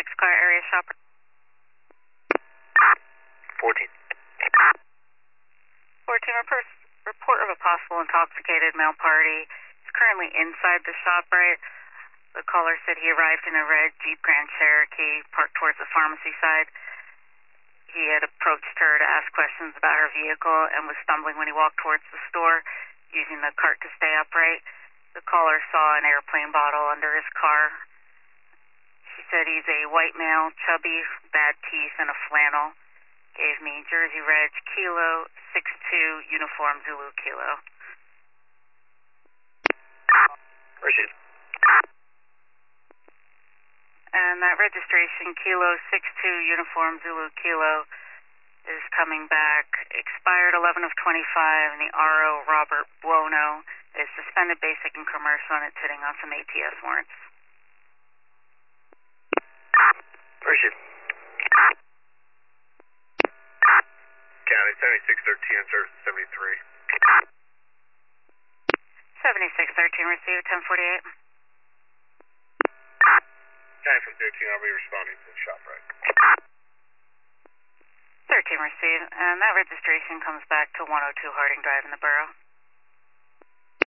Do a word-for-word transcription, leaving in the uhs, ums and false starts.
six car area shopper. fourteen. fourteen, report, report of a possible intoxicated male party. He's currently inside the shop, right? The caller said he arrived in a red Jeep Grand Cherokee parked towards the pharmacy side. He had approached her to ask questions about her vehicle and was stumbling when he walked towards the store, using the cart to stay upright. The caller saw an airplane bottle under his car. She said he's a white male, chubby, bad teeth, and a flannel. Gave me Jersey Reg Kilo six two Uniform Zulu Kilo. Received. And that registration, Kilo six two Uniform Zulu Kilo, is coming back. Expired eleven of twenty-five, and the R O Robert Buono is suspended basic and commercial, and it's sitting on some A T S warrants. Received. County seventy-six thirteen on service seventy-three. seventy-six thirteen received, ten forty-eight. County from thirteen, I'll be responding to the shop, right? thirteen received, and that registration comes back to one oh two Harding Drive in the borough.